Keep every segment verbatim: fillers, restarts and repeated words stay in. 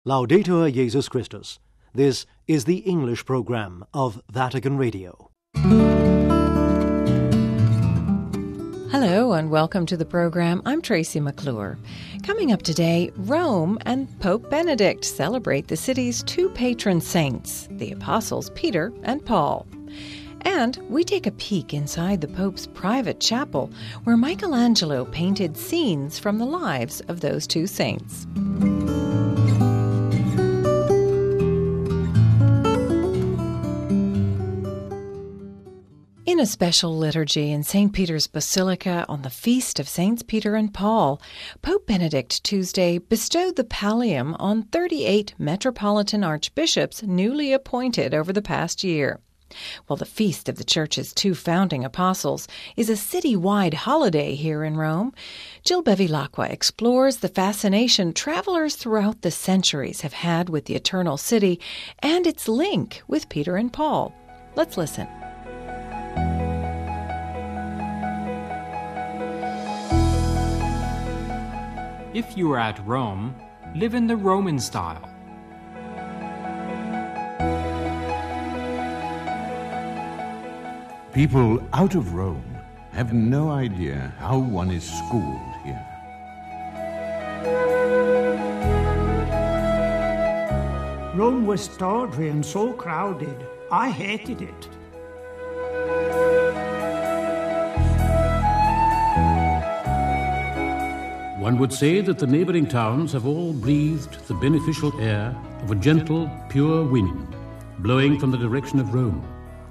Laudetur Jesus Christus. This is the English program of Vatican Radio. Hello and welcome to the program. I'm Tracy McClure. Coming up today, Rome and Pope Benedict celebrate the city's two patron saints, the apostles Peter and Paul. And we take a peek inside the Pope's private chapel, where Michelangelo painted scenes from the lives of those two saints. In a special liturgy in Saint Peter's Basilica on the feast of Saints Peter and Paul, Pope Benedict Tuesday bestowed the pallium on thirty-eight metropolitan archbishops newly appointed over the past year. While the feast of the Church's two founding apostles is a city-wide holiday here in Rome, Jill Bevilacqua explores the fascination travelers throughout the centuries have had with the Eternal City and its link with Peter and Paul. Let's listen. If you are at Rome, live in the Roman style. People out of Rome have no idea how one is schooled here. Rome was tawdry and so crowded. I hated it. One would say that the neighboring towns have all breathed the beneficial air of a gentle, pure wind blowing from the direction of Rome.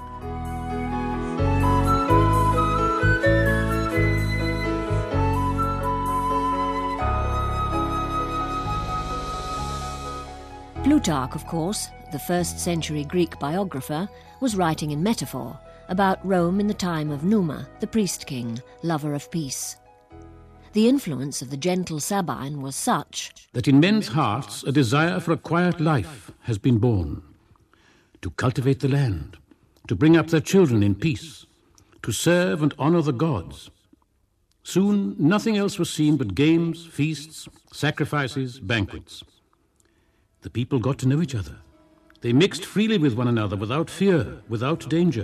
Plutarch, of course, the first century Greek biographer, was writing in metaphor about Rome in the time of Numa, the priest-king, lover of peace. The influence of the gentle Sabine was such that in men's hearts a desire for a quiet life has been born, to cultivate the land, to bring up their children in peace, to serve and honor the gods. Soon nothing else was seen but games, feasts, sacrifices, banquets. The people got to know each other. They mixed freely with one another without fear, without danger.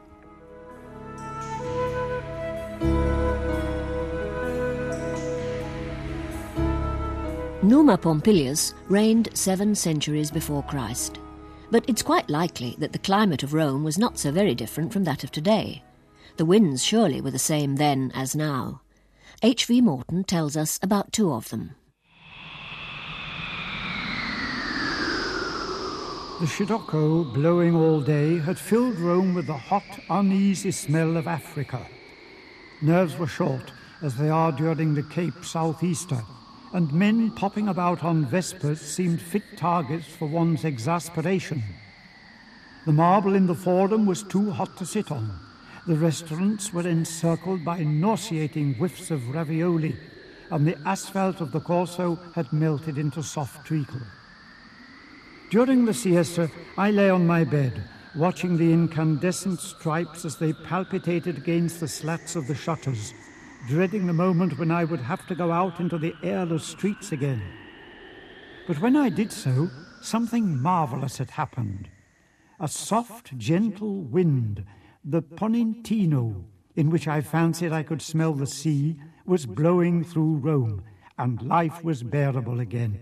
Numa Pompilius reigned seven centuries before Christ, but it's quite likely that the climate of Rome was not so very different from that of today. The winds surely were the same then as now. H V Morton tells us about two of them. The scirocco, blowing all day, had filled Rome with the hot, uneasy smell of Africa. Nerves were short, as they are during the Cape Southeaster, and men popping about on Vespers seemed fit targets for one's exasperation. The marble in the Forum was too hot to sit on. The restaurants were encircled by nauseating whiffs of ravioli, and the asphalt of the Corso had melted into soft treacle. During the siesta, I lay on my bed, watching the incandescent stripes as they palpitated against the slats of the shutters, dreading the moment when I would have to go out into the airless streets again. But when I did so, something marvelous had happened. A soft, gentle wind, the Ponentino, in which I fancied I could smell the sea, was blowing through Rome, and life was bearable again.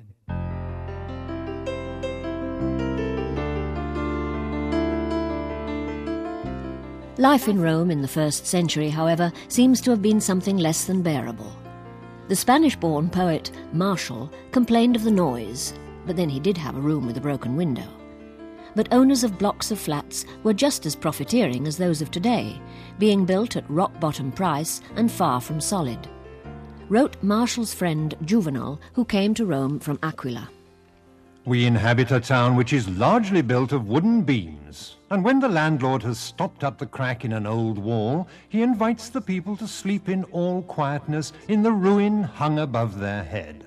Life in Rome in the first century, however, seems to have been something less than bearable. The Spanish-born poet Martial complained of the noise, but then he did have a room with a broken window. But owners of blocks of flats were just as profiteering as those of today, being built at rock-bottom price and far from solid. Wrote Martial's friend Juvenal, who came to Rome from Aquila. We inhabit a town which is largely built of wooden beams, and when the landlord has stopped up the crack in an old wall, he invites the people to sleep in all quietness in the ruin hung above their head.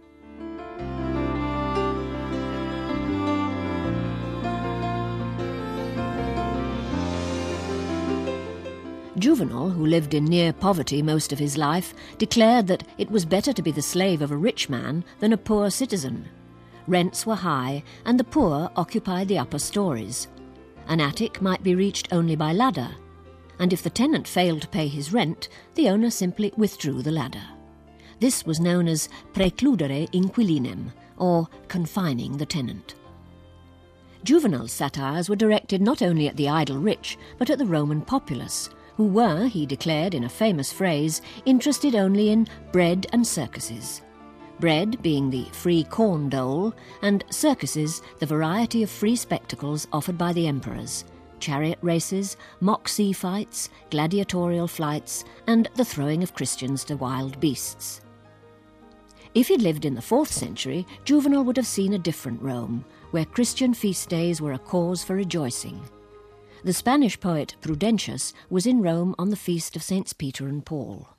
Juvenal, who lived in near poverty most of his life, declared that it was better to be the slave of a rich man than a poor citizen. rents were high and the poor occupied the upper stories. An attic might be reached only by ladder, and if the tenant failed to pay his rent, the owner simply withdrew the ladder. This was known as precludere inquilinem, or confining the tenant. Juvenal's satires were directed not only at the idle rich, but at the Roman populace, who were, he declared in a famous phrase, interested only in bread and circuses. Bread being the free corn dole, and circuses the variety of free spectacles offered by the emperors, chariot races, mock sea fights, gladiatorial flights, and the throwing of Christians to wild beasts. If he'd lived in the fourth century, Juvenal would have seen a different Rome, where Christian feast days were a cause for rejoicing. The Spanish poet Prudentius was in Rome on the feast of Saints Peter and Paul.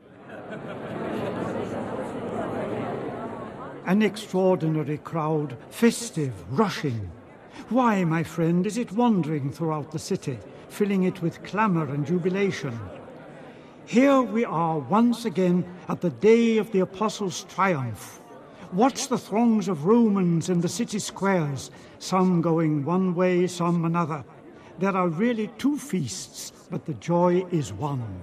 An extraordinary crowd, festive, rushing. Why, my friend, is it wandering throughout the city, filling it with clamour and jubilation? Here we are once again at the day of the Apostles' triumph. Watch the throngs of Romans in the city squares, some going one way, some another. There are really two feasts, but the joy is one.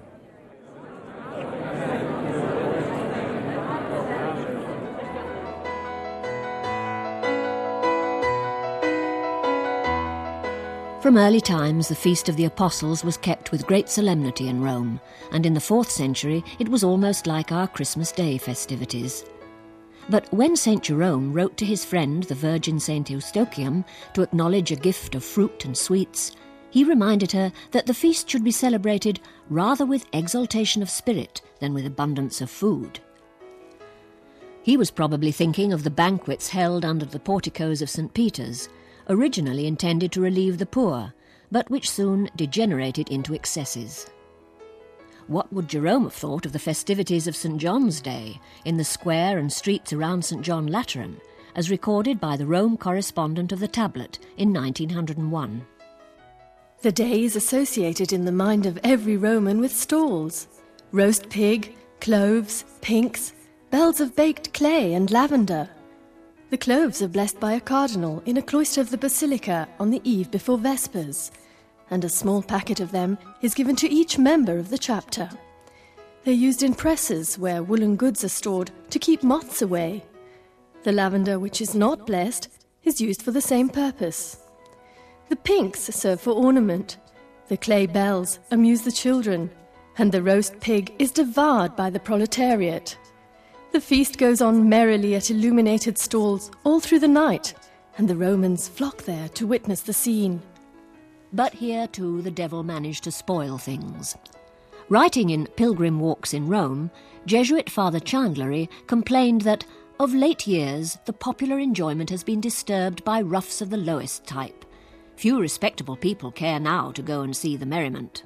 From early times, the Feast of the Apostles was kept with great solemnity in Rome, and in the fourth century it was almost like our Christmas Day festivities. But when Saint Jerome wrote to his friend, the Virgin Saint Eustochium, to acknowledge a gift of fruit and sweets, he reminded her that the feast should be celebrated rather with exaltation of spirit than with abundance of food. He was probably thinking of the banquets held under the porticos of Saint Peter's, originally intended to relieve the poor, but which soon degenerated into excesses. What would Jerome have thought of the festivities of Saint John's Day in the square and streets around Saint John Lateran, as recorded by the Rome correspondent of the Tablet in nineteen oh one? The day is associated in the mind of every Roman with stalls: roast pig, cloves, pinks, bells of baked clay and lavender. The cloves are blessed by a cardinal in a cloister of the basilica on the eve before Vespers, and a small packet of them is given to each member of the chapter. They're used in presses where woolen goods are stored to keep moths away. The lavender, which is not blessed, is used for the same purpose. The pinks serve for ornament, the clay bells amuse the children, and the roast pig is devoured by the proletariat. The feast goes on merrily at illuminated stalls all through the night, and the Romans flock there to witness the scene. But here, too, the devil managed to spoil things. Writing in Pilgrim Walks in Rome, Jesuit Father Chandlery complained that, of late years, the popular enjoyment has been disturbed by roughs of the lowest type. Few respectable people care now to go and see the merriment.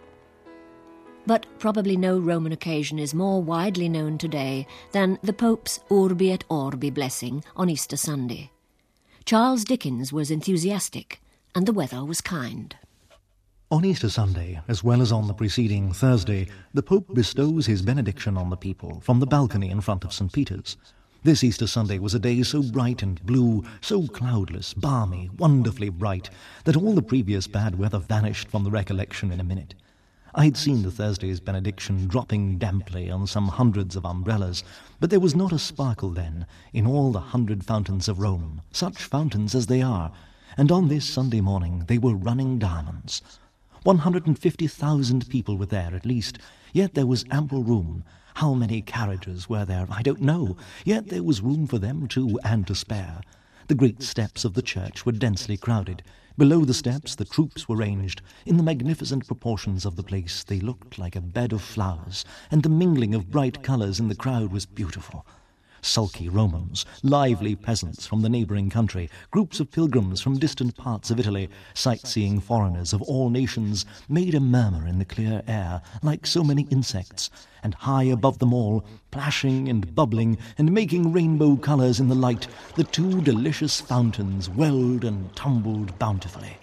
But probably no Roman occasion is more widely known today than the Pope's Urbi et Orbi blessing on Easter Sunday. Charles Dickens was enthusiastic, and the weather was kind. On Easter Sunday, as well as on the preceding Thursday, the Pope bestows his benediction on the people from the balcony in front of Saint Peter's. This Easter Sunday was a day so bright and blue, so cloudless, balmy, wonderfully bright, that all the previous bad weather vanished from the recollection in a minute. I had seen the Thursday's benediction dropping damply on some hundreds of umbrellas, but there was not a sparkle then in all the hundred fountains of Rome, such fountains as they are, and on this Sunday morning they were running diamonds. One hundred and fifty thousand people were there at least, yet there was ample room. How many carriages were there, I don't know, yet there was room for them too, and to spare. The great steps of the church were densely crowded. Below the steps the troops were ranged. In the magnificent proportions of the place they looked like a bed of flowers, and the mingling of bright colours in the crowd was beautiful. Sulky Romans, lively peasants from the neighbouring country, groups of pilgrims from distant parts of Italy, sightseeing foreigners of all nations, made a murmur in the clear air like so many insects, and high above them all, plashing and bubbling and making rainbow colours in the light, the two delicious fountains welled and tumbled bountifully.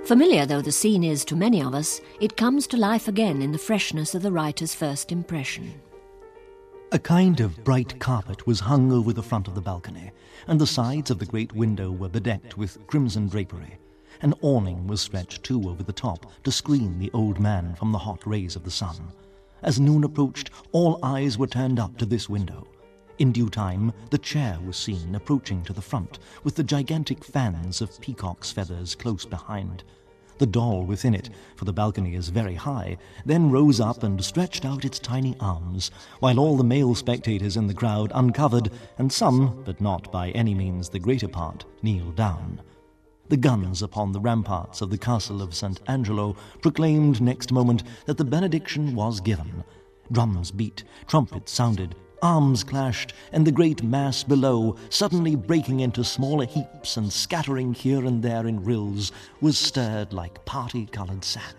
Familiar though the scene is to many of us, it comes to life again in the freshness of the writer's first impression. A kind of bright carpet was hung over the front of the balcony, and the sides of the great window were bedecked with crimson drapery. An awning was stretched too over the top to screen the old man from the hot rays of the sun. As noon approached, all eyes were turned up to this window. In due time, the chair was seen approaching to the front, with the gigantic fans of peacock's feathers close behind. The doll within it, for the balcony is very high, then rose up and stretched out its tiny arms, while all the male spectators in the crowd uncovered, and some, but not by any means the greater part, kneeled down. The guns upon the ramparts of the castle of Saint Angelo proclaimed next moment that the benediction was given. Drums beat, trumpets sounded, arms clashed, and the great mass below, suddenly breaking into smaller heaps and scattering here and there in rills, was stirred like party-coloured sand.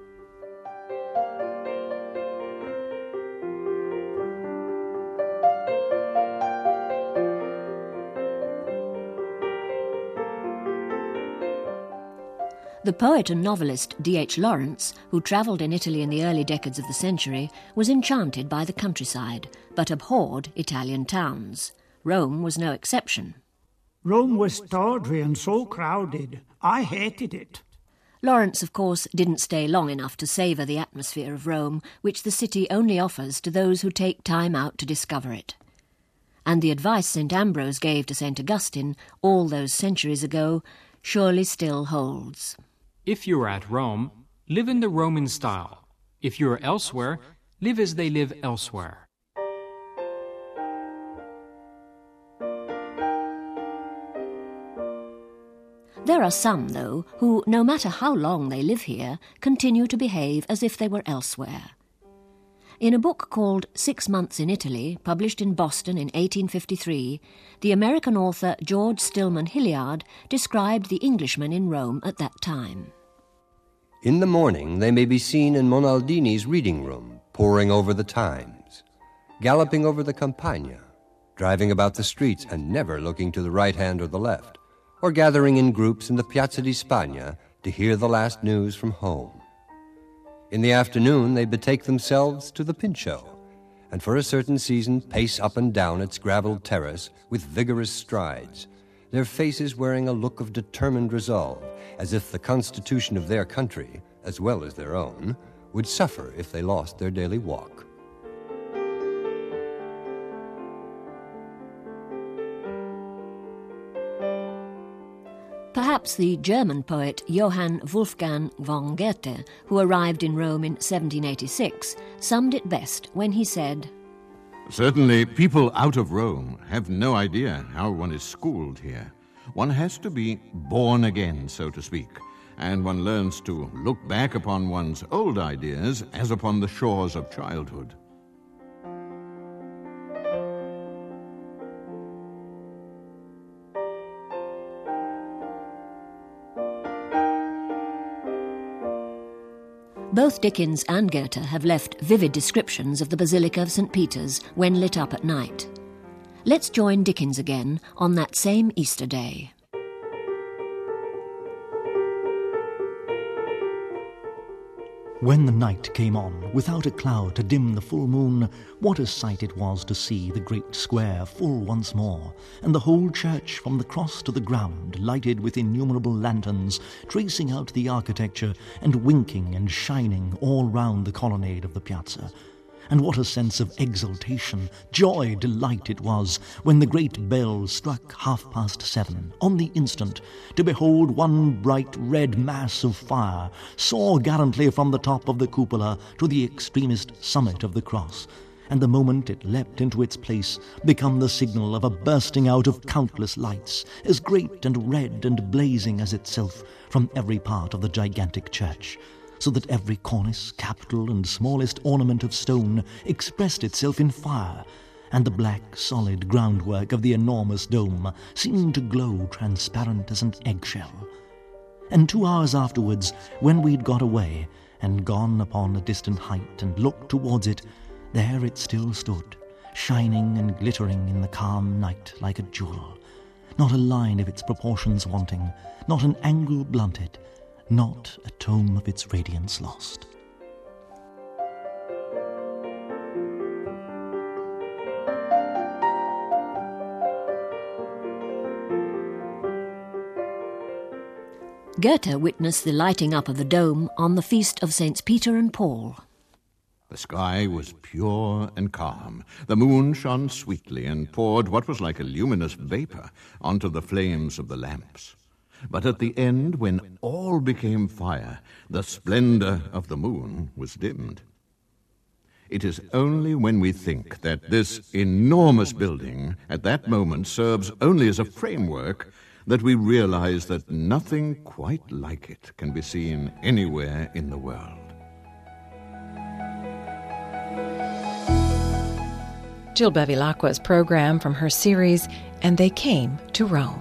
The poet and novelist D H Lawrence, who travelled in Italy in the early decades of the century, was enchanted by the countryside, but abhorred Italian towns. Rome was no exception. Rome was tawdry and so crowded. I hated it. Lawrence, of course, didn't stay long enough to savour the atmosphere of Rome, which the city only offers to those who take time out to discover it. And the advice Saint Ambrose gave to Saint Augustine all those centuries ago surely still holds. If you are at Rome, live in the Roman style. If you are elsewhere, live as they live elsewhere. There are some, though, who, no matter how long they live here, continue to behave as if they were elsewhere. In a book called Six Months in Italy, published in Boston in eighteen fifty-three, the American author George Stillman Hilliard described the Englishmen in Rome at that time. In the morning they may be seen in Monaldini's reading room, poring over the Times, galloping over the Campagna, driving about the streets and never looking to the right hand or the left, or gathering in groups in the Piazza di Spagna to hear the last news from home. In the afternoon they betake themselves to the Pincio, and for a certain season pace up and down its gravelled terrace with vigorous strides, their faces wearing a look of determined resolve, as if the constitution of their country, as well as their own, would suffer if they lost their daily walk. Perhaps the German poet Johann Wolfgang von Goethe, who arrived in Rome in seventeen eighty-six, summed it best when he said, "Certainly, people out of Rome have no idea how one is schooled here. One has to be born again, so to speak, and one learns to look back upon one's old ideas as upon the shores of childhood." Both Dickens and Goethe have left vivid descriptions of the Basilica of Saint Peter's when lit up at night. Let's join Dickens again on that same Easter day. When the night came on, without a cloud to dim the full moon, what a sight it was to see the great square full once more, and the whole church from the cross to the ground lighted with innumerable lanterns, tracing out the architecture and winking and shining all round the colonnade of the piazza. And what a sense of exultation, joy, delight it was when the great bell struck half past seven, on the instant, to behold one bright red mass of fire soar gallantly from the top of the cupola to the extremest summit of the cross, and the moment it leapt into its place, become the signal of a bursting out of countless lights, as great and red and blazing as itself, from every part of the gigantic church, so that every cornice, capital, and smallest ornament of stone expressed itself in fire, and the black, solid groundwork of the enormous dome seemed to glow transparent as an eggshell. And two hours afterwards, when we'd got away, and gone upon a distant height and looked towards it, there it still stood, shining and glittering in the calm night like a jewel, not a line of its proportions wanting, not an angle blunted, not a tome of its radiance lost. Goethe witnessed the lighting up of the dome on the feast of Saints Peter and Paul. The sky was pure and calm. The moon shone sweetly and poured what was like a luminous vapor onto the flames of the lamps. But at the end, when all became fire, the splendor of the moon was dimmed. It is only when we think that this enormous building at that moment serves only as a framework that we realize that nothing quite like it can be seen anywhere in the world. Jill Bevilacqua's program from her series, And They Came to Rome.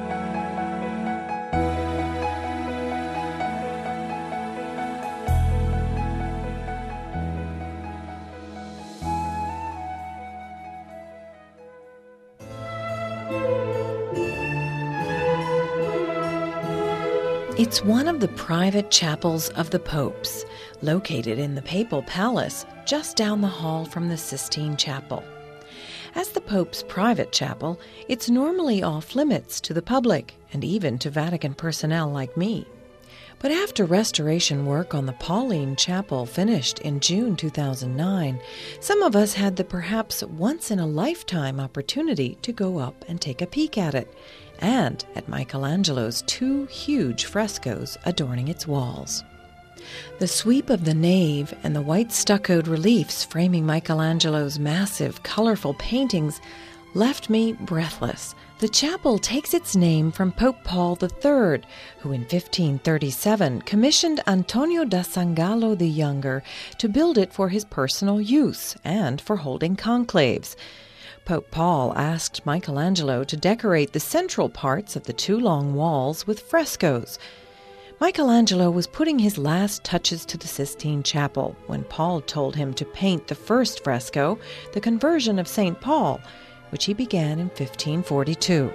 It's one of the private chapels of the popes, located in the Papal Palace, just down the hall from the Sistine Chapel. As the Pope's private chapel, it's normally off limits to the public and even to Vatican personnel like me. But after restoration work on the Pauline Chapel finished in June two thousand nine, some of us had the perhaps once-in-a-lifetime opportunity to go up and take a peek at it, and at Michelangelo's two huge frescoes adorning its walls. The sweep of the nave and the white stuccoed reliefs framing Michelangelo's massive, colorful paintings left me breathless. The chapel takes its name from Pope Paul the Third, who in fifteen thirty-seven commissioned Antonio da Sangallo the Younger to build it for his personal use and for holding conclaves. Pope Paul asked Michelangelo to decorate the central parts of the two long walls with frescoes. Michelangelo was putting his last touches to the Sistine Chapel when Paul told him to paint the first fresco, the Conversion of Saint Paul, which he began in fifteen forty-two.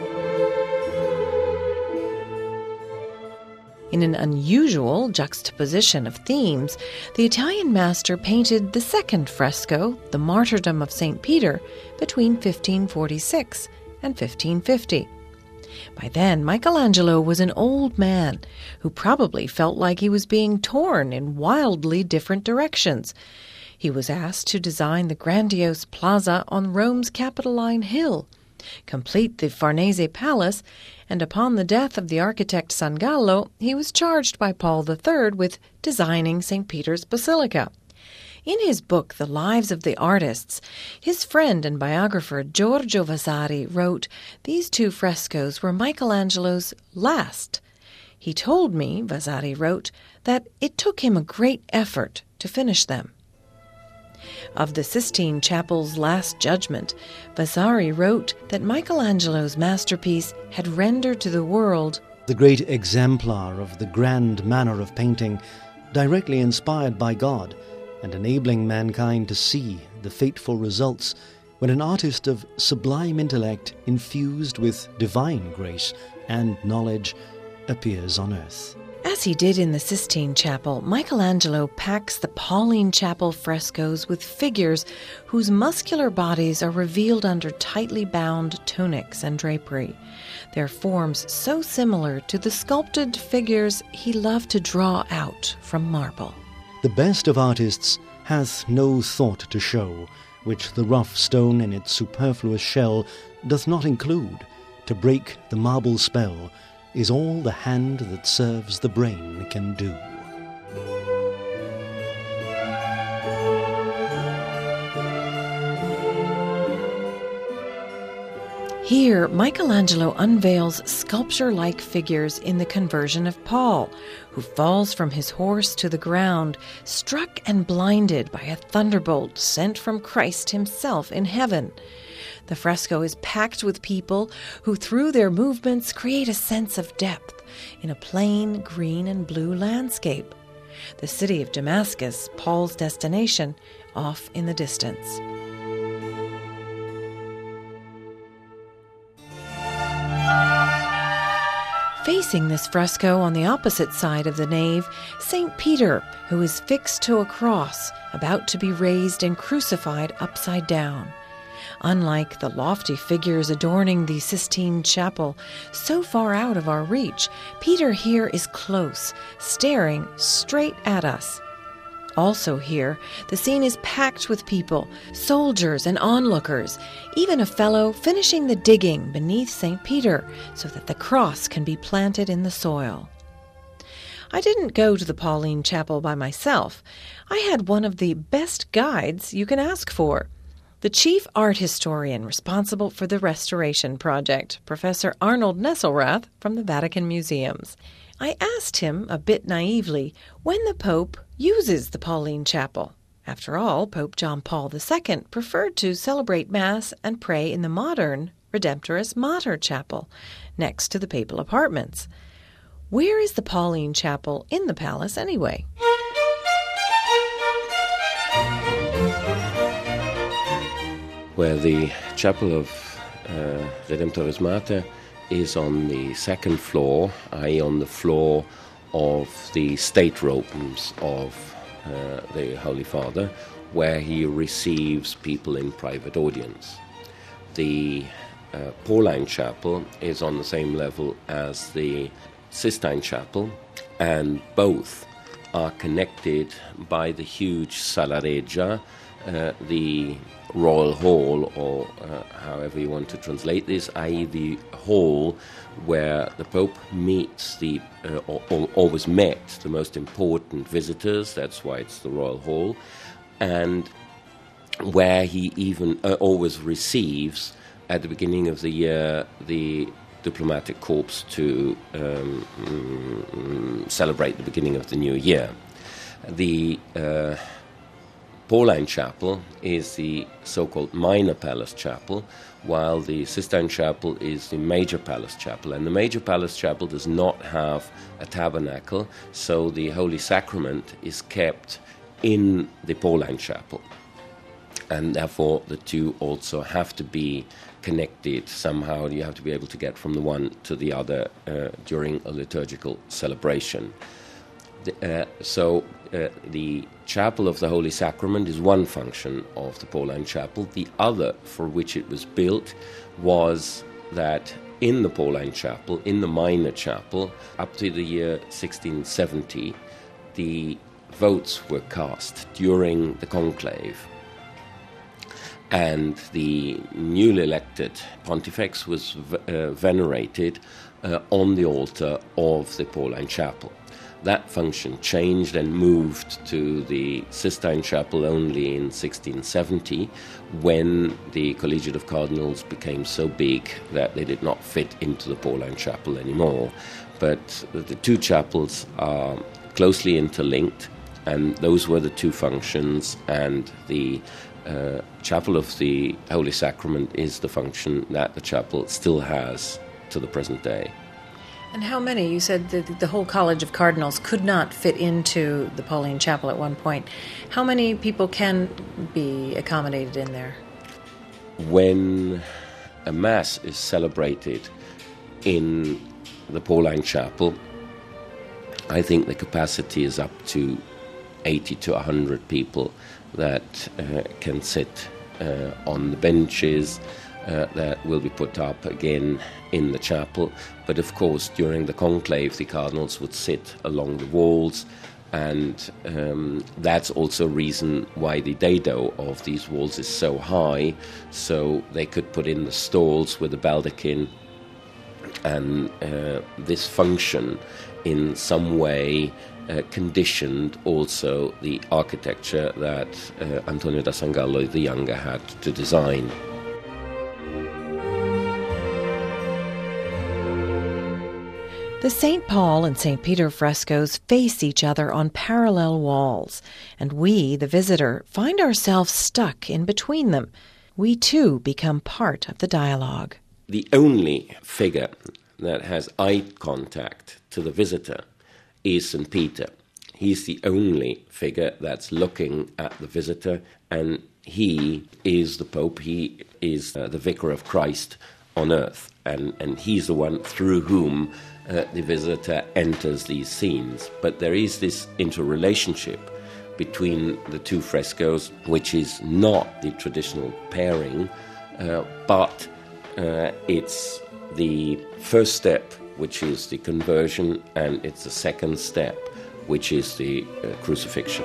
In an unusual juxtaposition of themes, the Italian master painted the second fresco, the Martyrdom of Saint Peter, between fifteen forty-six and fifteen fifty. By then, Michelangelo was an old man who probably felt like he was being torn in wildly different directions. He was asked to design the grandiose plaza on Rome's Capitoline Hill, complete the Farnese Palace, and upon the death of the architect Sangallo, he was charged by Paul the Third with designing Saint Peter's Basilica. In his book, The Lives of the Artists, his friend and biographer Giorgio Vasari wrote, "These two frescoes were Michelangelo's last. He told me," Vasari wrote, "that it took him a great effort to finish them." Of the Sistine Chapel's Last Judgment, Vasari wrote that Michelangelo's masterpiece had rendered to the world the great exemplar of the grand manner of painting, directly inspired by God, and enabling mankind to see the fateful results when an artist of sublime intellect infused with divine grace and knowledge appears on earth. As he did in the Sistine Chapel, Michelangelo packs the Pauline Chapel frescoes with figures whose muscular bodies are revealed under tightly bound tunics and drapery, their forms so similar to the sculpted figures he loved to draw out from marble. The best of artists hath no thought to show, which the rough stone in its superfluous shell doth not include. To break the marble spell is all the hand that serves the brain can do. Here, Michelangelo unveils sculpture-like figures in the Conversion of Paul, who falls from his horse to the ground, struck and blinded by a thunderbolt sent from Christ himself in heaven. The fresco is packed with people who, through their movements, create a sense of depth in a plain green and blue landscape. The city of Damascus, Paul's destination, off in the distance. Facing this fresco on the opposite side of the nave, Saint Peter, who is fixed to a cross, about to be raised and crucified upside down. Unlike the lofty figures adorning the Sistine Chapel, so far out of our reach, Peter here is close, staring straight at us. Also here, the scene is packed with people, soldiers and onlookers, even a fellow finishing the digging beneath Saint Peter so that the cross can be planted in the soil. I didn't go to the Pauline Chapel by myself. I had one of the best guides you can ask for. The chief art historian responsible for the restoration project, Professor Arnold Nesselrath from the Vatican Museums. I asked him, a bit naively, when the Pope uses the Pauline Chapel. After all, Pope John Paul the Second preferred to celebrate Mass and pray in the modern Redemptoris Mater Chapel, next to the papal apartments. Where is the Pauline Chapel in the palace anyway? Where the Chapel of uh, Redemptoris Mater is on the second floor, that is on the floor of the staterooms of uh, the Holy Father, where he receives people in private audience. The uh, Pauline Chapel is on the same level as the Sistine Chapel, and both are connected by the huge Sala Regia, uh, the Royal Hall, or uh, however you want to translate this, that is the hall where the Pope meets the, uh, or, or always met the most important visitors, that's why it's the Royal Hall, and where he even uh, always receives, at the beginning of the year, the diplomatic corps to um, mm, celebrate the beginning of the new year. The uh, Pauline Chapel is the so-called minor palace chapel, while the Sistine Chapel is the major palace chapel. And the major palace chapel does not have a tabernacle, so the Holy Sacrament is kept in the Pauline Chapel. And therefore the two also have to be connected somehow. You have to be able to get from the one to the other uh, during a liturgical celebration. The, uh, so uh, the Chapel of the Holy Sacrament is one function of the Pauline Chapel. The other for which it was built was that in the Pauline Chapel, in the minor chapel, up to the year sixteen seventy, the votes were cast during the conclave. And the newly elected pontifex was v- uh, venerated uh, on the altar of the Pauline Chapel. That function changed and moved to the Sistine Chapel only in sixteen seventy, when the Collegiate of Cardinals became so big that they did not fit into the Pauline Chapel anymore. But the two chapels are closely interlinked, and those were the two functions, and the uh, Chapel of the Holy Sacrament is the function that the chapel still has to the present day. And how many? You said that the whole College of Cardinals could not fit into the Pauline Chapel at one point. How many people can be accommodated in there? When a Mass is celebrated in the Pauline Chapel, I think the capacity is up to eighty to one hundred people that uh, can sit uh, on the benches uh, that will be put up again in the chapel. But of course, during the conclave, the cardinals would sit along the walls, and um, that's also a reason why the dado of these walls is so high, so they could put in the stalls with the baldachin, and uh, this function in some way uh, conditioned also the architecture that uh, Antonio da Sangallo the Younger had to design. The Saint Paul and Saint Peter frescoes face each other on parallel walls, and we, the visitor, find ourselves stuck in between them. We too become part of the dialogue. The only figure that has eye contact to the visitor is Saint Peter. He's the only figure that's looking at the visitor, and he is the Pope. He is uh, the Vicar of Christ on earth, and, and he's the one through whom uh, the visitor enters these scenes. But there is this interrelationship between the two frescoes, which is not the traditional pairing, uh, but uh, it's the first step, which is the conversion, and it's the second step, which is the uh, crucifixion.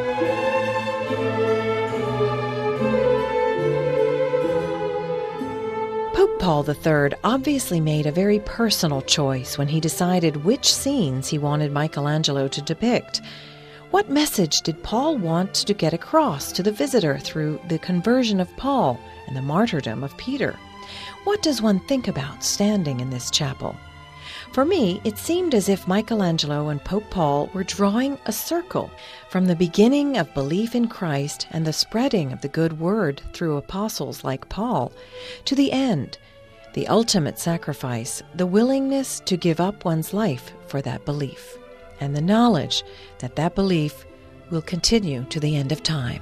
Pope Paul the Third obviously made a very personal choice when he decided which scenes he wanted Michelangelo to depict. What message did Paul want to get across to the visitor through the conversion of Paul and the martyrdom of Peter? What does one think about standing in this chapel? For me, it seemed as if Michelangelo and Pope Paul were drawing a circle from the beginning of belief in Christ and the spreading of the good word through apostles like Paul to the end, the ultimate sacrifice, the willingness to give up one's life for that belief, and the knowledge that that belief will continue to the end of time.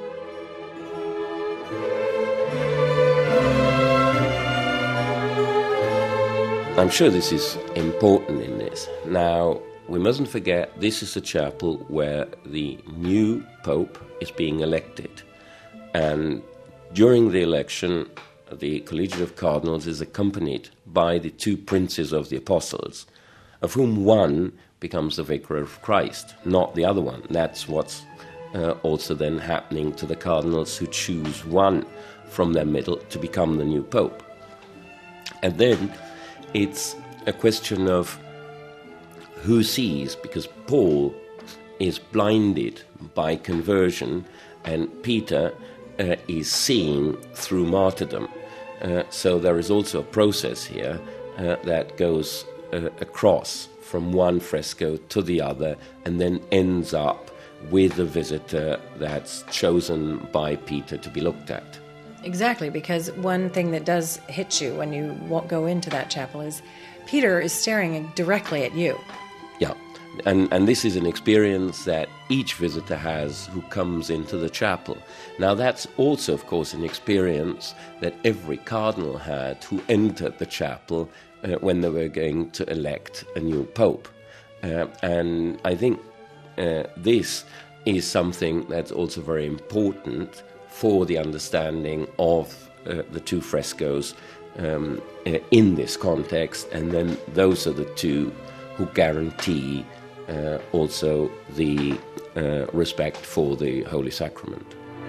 I'm sure this is important in this. Now, we mustn't forget this is a chapel where the new pope is being elected. And during the election, the Collegiate of Cardinals is accompanied by the two princes of the apostles, of whom one becomes the vicar of Christ, not the other one. That's what's uh, also then happening to the cardinals who choose one from their middle to become the new pope. And then it's a question of who sees, because Paul is blinded by conversion and Peter uh, is seeing through martyrdom. Uh, so there is also a process here uh, that goes uh, across from one fresco to the other and then ends up with a visitor that's chosen by Peter to be looked at. Exactly, because one thing that does hit you when you go into that chapel is Peter is staring directly at you. Yeah, and, and this is an experience that each visitor has who comes into the chapel. Now that's also, of course, an experience that every cardinal had who entered the chapel uh, when they were going to elect a new pope. Uh, and I think uh, this is something that's also very important for the understanding of uh, the two frescoes um, uh, in this context, and then those are the two who guarantee uh, also the uh, respect for the Holy Sacrament.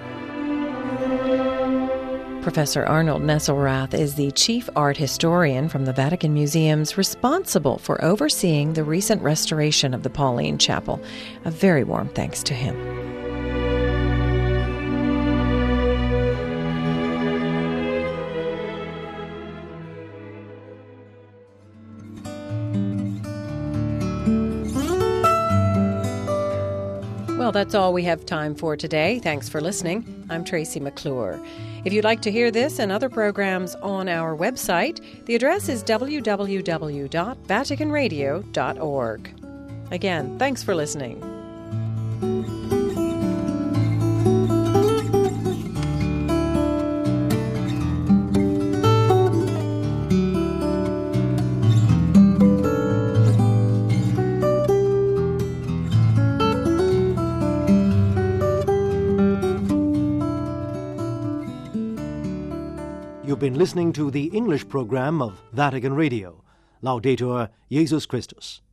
Professor Arnold Nesselrath is the chief art historian from the Vatican Museums responsible for overseeing the recent restoration of the Pauline Chapel. A very warm thanks to him. Well, that's all we have time for today. Thanks for listening. I'm Tracy McClure. If you'd like to hear this and other programs on our website, the address is w w w dot vatican radio dot org. Again, thanks for listening. You've been listening to the English program of Vatican Radio. Laudetur Jesus Christus.